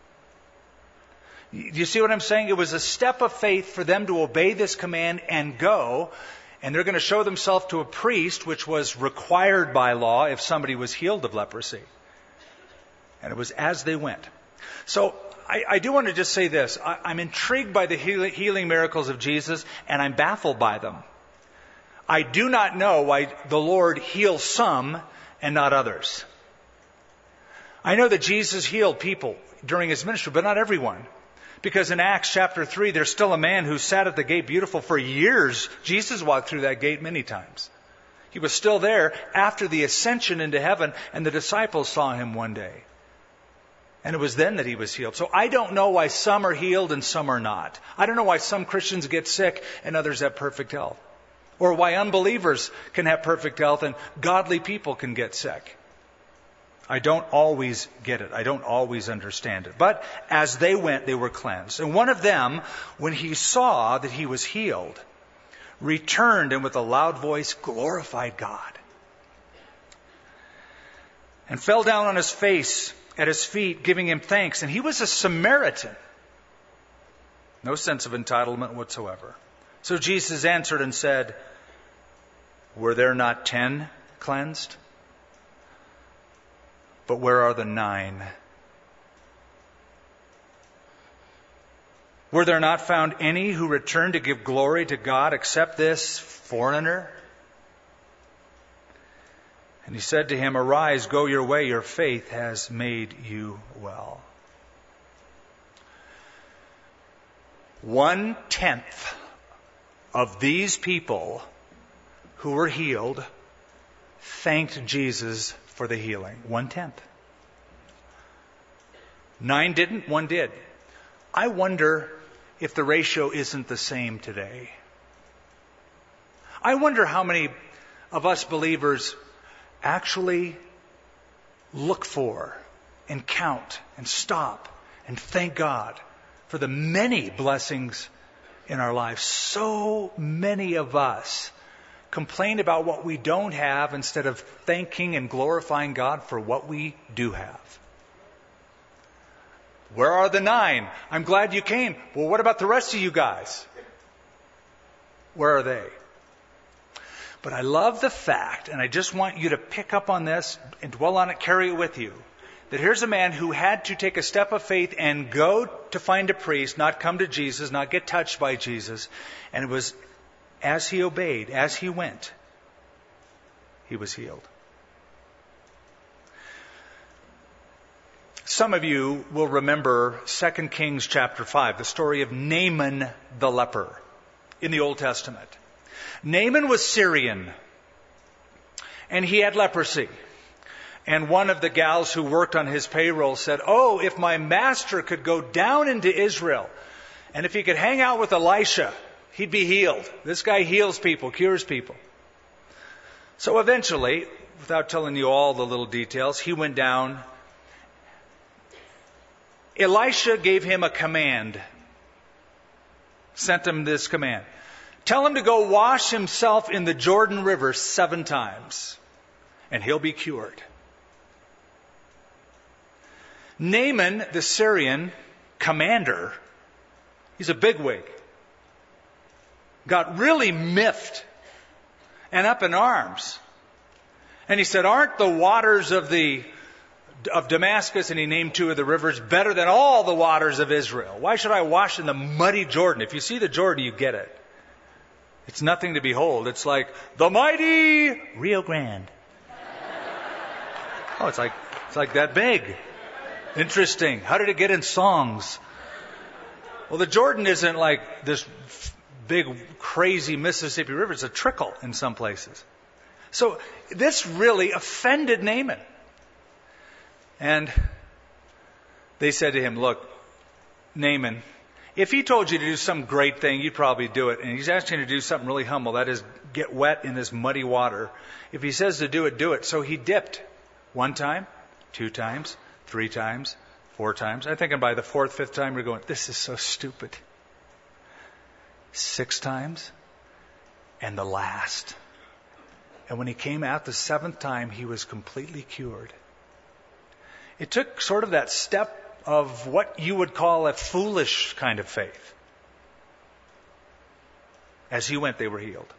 Do you see what I'm saying? It was a step of faith for them to obey this command and go. And they're going to show themselves to a priest, which was required by law if somebody was healed of leprosy. And it was as they went. So I, I do want to just say this. I, I'm intrigued by the healing, healing miracles of Jesus, and I'm baffled by them. I do not know why the Lord heals some and not others. I know that Jesus healed people during his ministry, but not everyone. Because in Acts chapter three, there's still a man who sat at the gate beautiful for years. Jesus walked through that gate many times. He was still there after the ascension into heaven, and the disciples saw him one day. And it was then that he was healed. So I don't know why some are healed and some are not. I don't know why some Christians get sick and others have perfect health. Or why unbelievers can have perfect health and godly people can get sick. I don't always get it. I don't always understand it. But as they went, they were cleansed. And one of them, when he saw that he was healed, returned and with a loud voice glorified God, and fell down on his face at his feet, giving him thanks. And he was a Samaritan. No sense of entitlement whatsoever. So Jesus answered and said, were there not ten cleansed? But where are the nine? Were there not found any who returned to give glory to God except this foreigner? And he said to him, arise, go your way, your faith has made you well. One tenth of these people who were healed thanked Jesus for the healing. One tenth. Nine didn't, one did. I wonder if the ratio isn't the same today. I wonder how many of us believers actually look for and count and stop and thank God for the many blessings in our lives. So many of us complain about what we don't have instead of thanking and glorifying God for what we do have. Where are the nine? I'm glad you came. Well, what about the rest of you guys? Where are they? But I love the fact, and I just want you to pick up on this and dwell on it, carry it with you, that here's a man who had to take a step of faith and go to find a priest, not come to Jesus, not get touched by Jesus. And it was as he obeyed, as he went, he was healed. Some of you will remember Second Kings chapter five, the story of Naaman the leper in the Old Testament. Naaman was Syrian, and he had leprosy. And one of the gals who worked on his payroll said, oh, if my master could go down into Israel, and if he could hang out with Elisha, he'd be healed. This guy heals people, cures people. So eventually, without telling you all the little details, he went down. Elisha gave him a command, sent him this command. Tell him to go wash himself in the Jordan River seven times, and he'll be cured. Naaman, the Syrian commander, he's a bigwig, got really miffed and up in arms. And he said, aren't the waters of the of Damascus, and he named two of the rivers, better than all the waters of Israel? Why should I wash in the muddy Jordan? If you see the Jordan, you get it. It's nothing to behold. It's like the mighty Rio Grande. Oh, it's like it's like that big. Interesting. How did it get in songs? Well, the Jordan isn't like this big, crazy Mississippi River. It's a trickle in some places. So this really offended Naaman. And they said to him, look, Naaman, if he told you to do some great thing, you'd probably do it. And he's asking you to do something really humble, that is, get wet in this muddy water. If he says to do it, do it. So he dipped one time, two times, three times, four times. I think by the fourth, fifth time, we're going, this is so stupid. Six times, and the last. And when he came out the seventh time, he was completely cured. It took sort of that step of what you would call a foolish kind of faith. As he went, they were healed.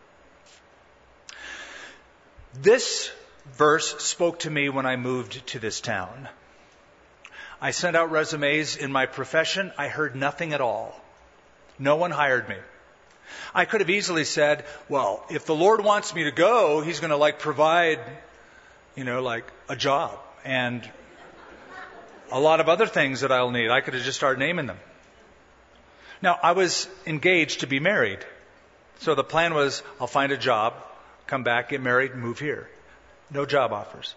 This verse spoke to me when I moved to this town. I sent out resumes in my profession. I heard nothing at all. No one hired me. I could have easily said, well, if the Lord wants me to go, He's going to like provide, you know, like a job and a lot of other things that I'll need. I could have just started naming them. Now, I was engaged to be married. So the plan was, I'll find a job, come back, get married, move here. No job offers.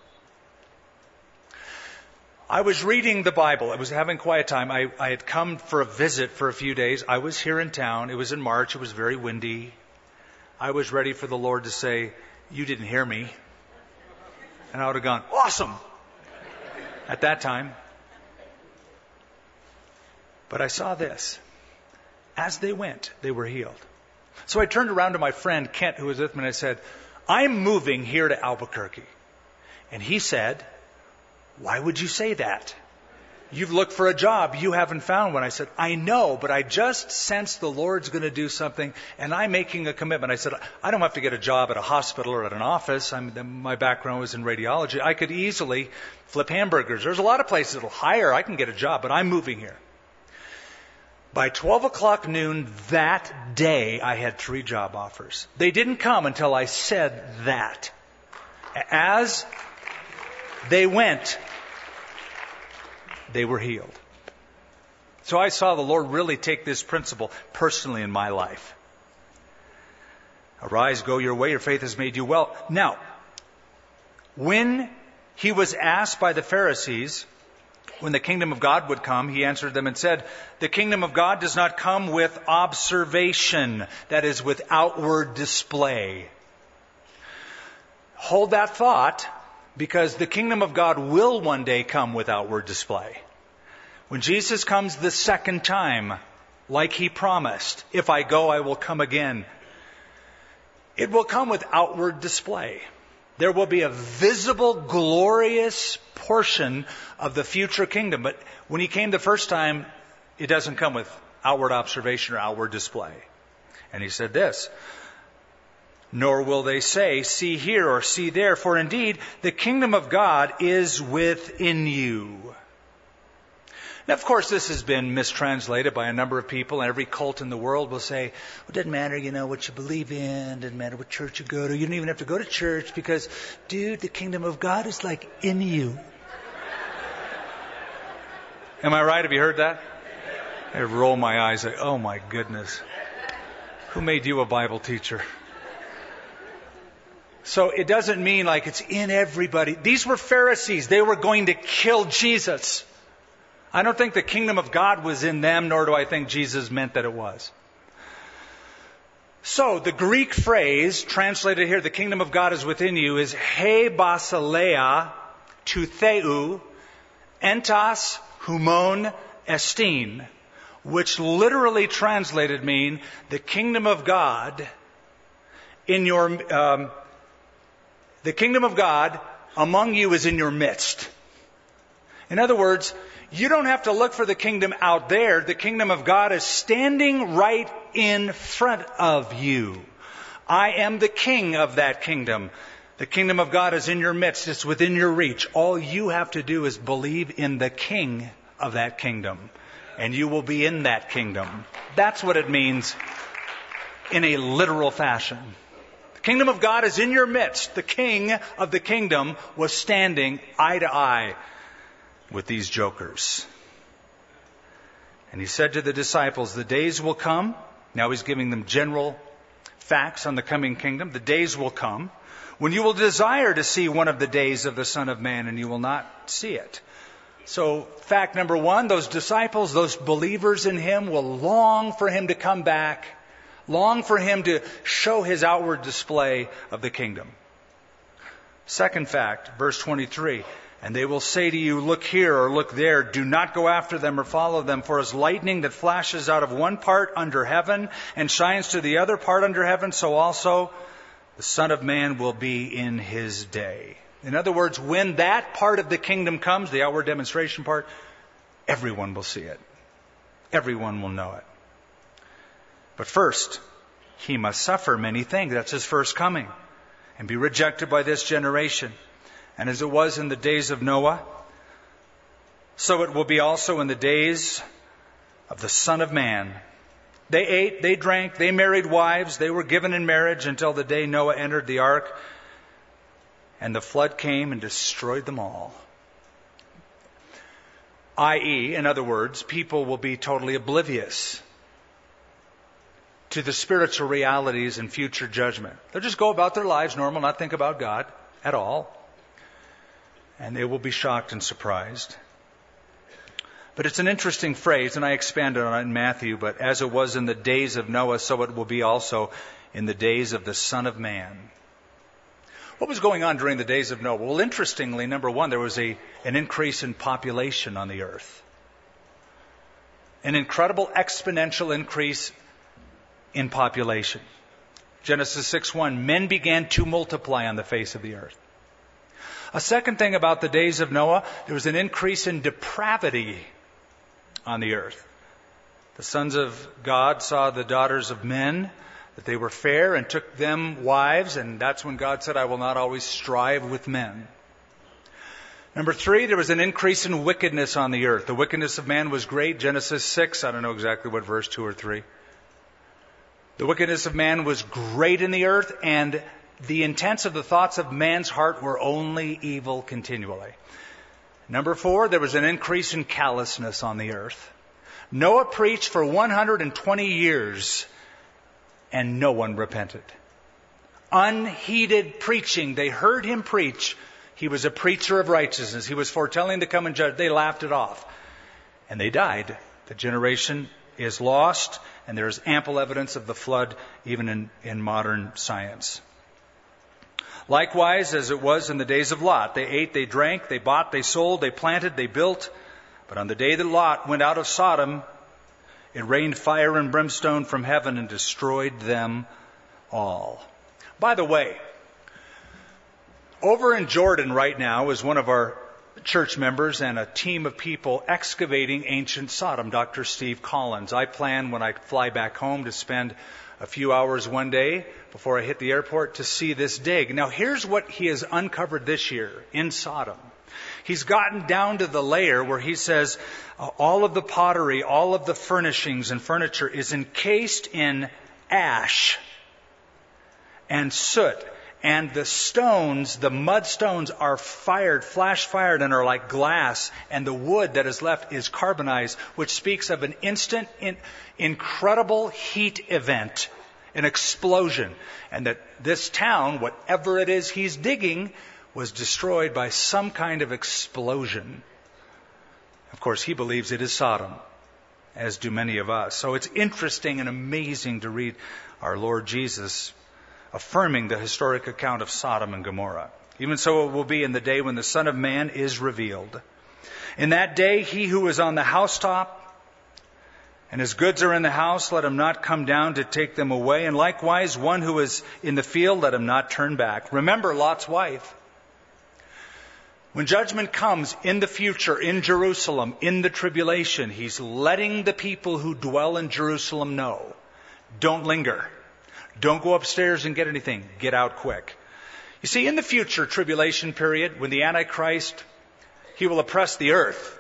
I was reading the Bible. I was having quiet time. I, I had come for a visit for a few days. I was here in town. It was in March. It was very windy. I was ready for the Lord to say, you didn't hear me. And I would have gone, awesome, at that time. But I saw this. As they went, they were healed. So I turned around to my friend Kent, who was with me, and I said, I'm moving here to Albuquerque. And he said, why would you say that? You've looked for a job. You haven't found one. I said, I know, but I just sense the Lord's going to do something, and I'm making a commitment. I said, I don't have to get a job at a hospital or at an office. I'm, my background was in radiology. I could easily flip hamburgers. There's a lot of places that will hire. I can get a job, but I'm moving here. By twelve o'clock noon that day, I had three job offers. They didn't come until I said that. As they went, they were healed. So I saw the Lord really take this principle personally in my life. Arise, go your way, your faith has made you well. Now, when he was asked by the Pharisees when the kingdom of God would come, he answered them and said, the kingdom of God does not come with observation, that is, with outward display. Hold that thought, because the kingdom of God will one day come with outward display. When Jesus comes the second time, like he promised, if I go, I will come again, it will come with outward display. There will be a visible, glorious portion of the future kingdom. But when he came the first time, it doesn't come with outward observation or outward display. And he said this, nor will they say, see here or see there, for indeed the kingdom of God is within you. Now, of course, this has been mistranslated by a number of people, and every cult in the world will say, well, it doesn't matter, you know, what you believe in, doesn't matter what church you go to, you don't even have to go to church because, dude, the kingdom of God is like in you. Am I right? Have you heard that? I roll my eyes like, oh my goodness. Who made you a Bible teacher? So it doesn't mean like it's in everybody. These were Pharisees. They were going to kill Jesus. I don't think the kingdom of God was in them, nor do I think Jesus meant that it was. So the Greek phrase translated here, the kingdom of God is within you, is he basileia to theu entas humon estin, which literally translated mean the kingdom of God in your um, the kingdom of God among you is in your midst. In other words, you don't have to look for the kingdom out there. The kingdom of God is standing right in front of you. I am the king of that kingdom. The kingdom of God is in your midst. It's within your reach. All you have to do is believe in the king of that kingdom, and you will be in that kingdom. That's what it means in a literal fashion. The kingdom of God is in your midst. The king of the kingdom was standing eye to eye with these jokers. And he said to the disciples, the days will come. Now he's giving them general facts on the coming kingdom. The days will come when you will desire to see one of the days of the Son of Man, and you will not see it. So fact number one, those disciples, those believers in him will long for him to come back, long for him to show his outward display of the kingdom. Second fact, verse twenty-three, and they will say to you, look here or look there. Do not go after them or follow them. For as lightning that flashes out of one part under heaven and shines to the other part under heaven, so also the Son of Man will be in his day. In other words, when that part of the kingdom comes, the outward demonstration part, everyone will see it. Everyone will know it. But first, he must suffer many things. That's his first coming. And be rejected by this generation. And as it was in the days of Noah, so it will be also in the days of the Son of Man. They ate, they drank, they married wives, they were given in marriage until the day Noah entered the ark, and the flood came and destroyed them all. that is, in other words, people will be totally oblivious to the spiritual realities and future judgment. They'll just go about their lives normal, not think about God at all. And they will be shocked and surprised. But it's an interesting phrase, and I expanded on it in Matthew, but as it was in the days of Noah, so it will be also in the days of the Son of Man. What was going on during the days of Noah? Well, interestingly, number one, there was a, an increase in population on the earth. An incredible exponential increase in population. Genesis six one, men began to multiply on the face of the earth. A second thing about the days of Noah, there was an increase in depravity on the earth. The sons of God saw the daughters of men, that they were fair, and took them wives, and that's when God said, I will not always strive with men. Number three, there was an increase in wickedness on the earth. The wickedness of man was great. Genesis six, I don't know exactly what verse, two or three. The wickedness of man was great in the earth, and the intents of the thoughts of man's heart were only evil continually. Number four, there was an increase in callousness on the earth. Noah preached for one hundred twenty years, and no one repented. Unheeded preaching. They heard him preach. He was a preacher of righteousness. He was foretelling to come and judge. They laughed it off. And they died. The generation is lost, and there is ample evidence of the flood even in, in modern science. Likewise, as it was in the days of Lot, they ate, they drank, they bought, they sold, they planted, they built. But on the day that Lot went out of Sodom, it rained fire and brimstone from heaven and destroyed them all. By the way, over in Jordan right now is one of our church members and a team of people excavating ancient Sodom, Doctor Steve Collins. I plan when I fly back home to spend a few hours one day before I hit the airport to see this dig. Now here's what he has uncovered this year in Sodom. He's gotten down to the layer where he says uh, all of the pottery, all of the furnishings and furniture is encased in ash and soot. And the stones, the mud stones, are fired, flash fired, and are like glass. And the wood that is left is carbonized, which speaks of an instant, in, incredible heat event, an explosion. And that this town, whatever it is he's digging, was destroyed by some kind of explosion. Of course, he believes it is Sodom, as do many of us. So it's interesting and amazing to read our Lord Jesus affirming the historic account of Sodom and Gomorrah. Even so it will be in the day when the Son of Man is revealed. In that day, he who is on the housetop and his goods are in the house, let him not come down to take them away. And likewise, one who is in the field, let him not turn back. Remember Lot's wife. When judgment comes in the future, in Jerusalem, in the tribulation, he's letting the people who dwell in Jerusalem know, don't linger. Don't go upstairs and get anything. Get out quick. You see, in the future tribulation period, when the Antichrist, he will oppress the earth,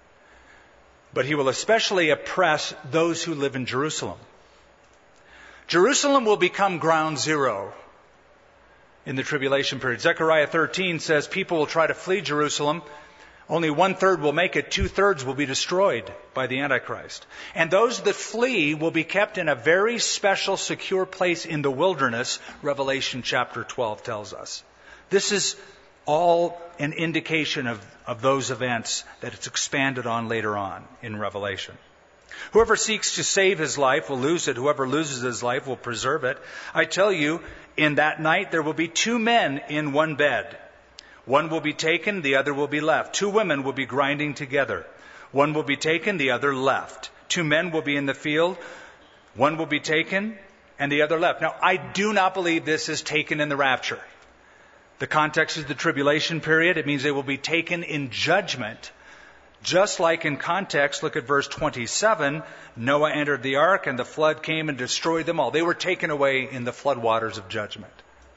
but he will especially oppress those who live in Jerusalem. Jerusalem will become ground zero in the tribulation period. Zechariah thirteen says people will try to flee Jerusalem. Only one third will make it. Two thirds will be destroyed by the Antichrist. And those that flee will be kept in a very special, secure place in the wilderness, Revelation chapter twelve tells us. This is all an indication of, of those events that it's expanded on later on in Revelation. Whoever seeks to save his life will lose it. Whoever loses his life will preserve it. I tell you, in that night there will be two men in one bed. One will be taken, the other will be left. Two women will be grinding together. One will be taken, the other left. Two men will be in the field. One will be taken, and the other left. Now, I do not believe this is taken in the rapture. The context is the tribulation period. It means they will be taken in judgment. Just like in context, look at verse twenty-seven. Noah entered the ark, and the flood came and destroyed them all. They were taken away in the floodwaters of judgment.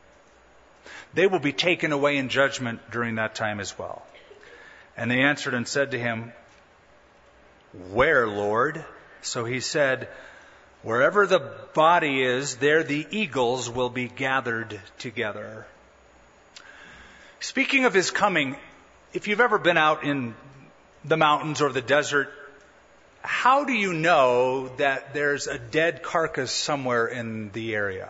They will be taken away in judgment during that time as well. And they answered and said to him, Where, Lord? So he said, Wherever the body is, there the eagles will be gathered together. Speaking of his coming, if you've ever been out in the mountains or the desert, how do you know that there's a dead carcass somewhere in the area?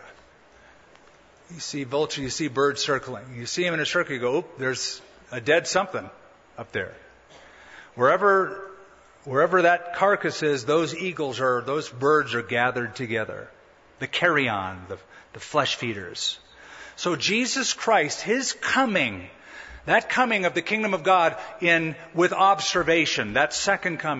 You see vulture, you see birds circling. You see them in a circle, you go, oop, there's a dead something up there. Wherever, wherever that carcass is, those eagles or those birds are gathered together. The carrion, the, the flesh feeders. So Jesus Christ, his coming, that coming of the kingdom of God in with observation, that second coming,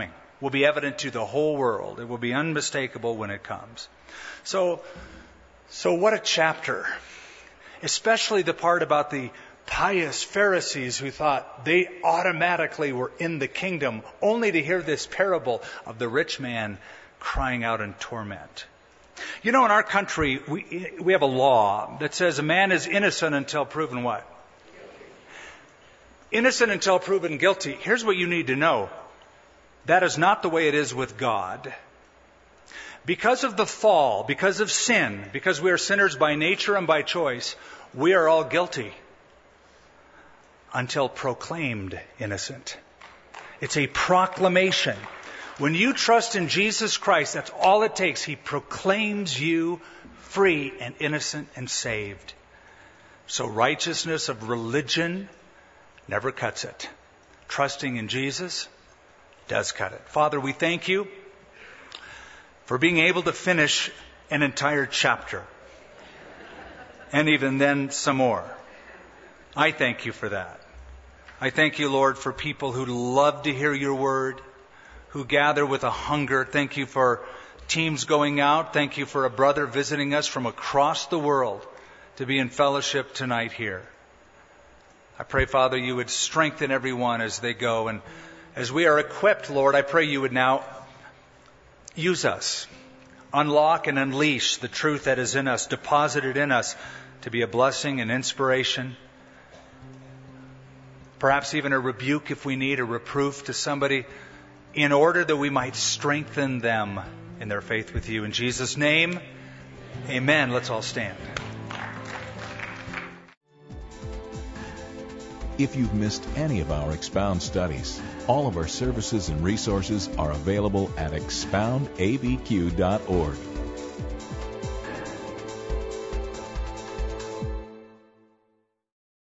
will be evident to the whole world. It will be unmistakable when it comes. So, so what a chapter. Especially the part about the pious Pharisees who thought they automatically were in the kingdom, only to hear this parable of the rich man crying out in torment. You know, in our country, we we have a law that says a man is innocent until proven what? Innocent until proven guilty. Here's what you need to know. That is not the way it is with God. Because of the fall, because of sin, because we are sinners by nature and by choice, we are all guilty until proclaimed innocent. It's a proclamation. When you trust in Jesus Christ, that's all it takes. He proclaims you free and innocent and saved. So righteousness of religion never cuts it. Trusting in Jesus does cut it. Father, we thank you for being able to finish an entire chapter. And even then some more. I thank you for that. I thank you, Lord, for people who love to hear your word, who gather with a hunger. Thank you for teams going out. Thank you for a brother visiting us from across the world to be in fellowship tonight here. I pray, Father, you would strengthen everyone as they go. And as we are equipped, Lord, I pray you would now use us. Unlock and unleash the truth that is in us, deposited in us to be a blessing and inspiration. Perhaps even a rebuke if we need, a reproof to somebody, in order that we might strengthen them in their faith with you. In Jesus' name, amen. Let's all stand. If you've missed any of our Expound studies, all of our services and resources are available at expound a b q dot org.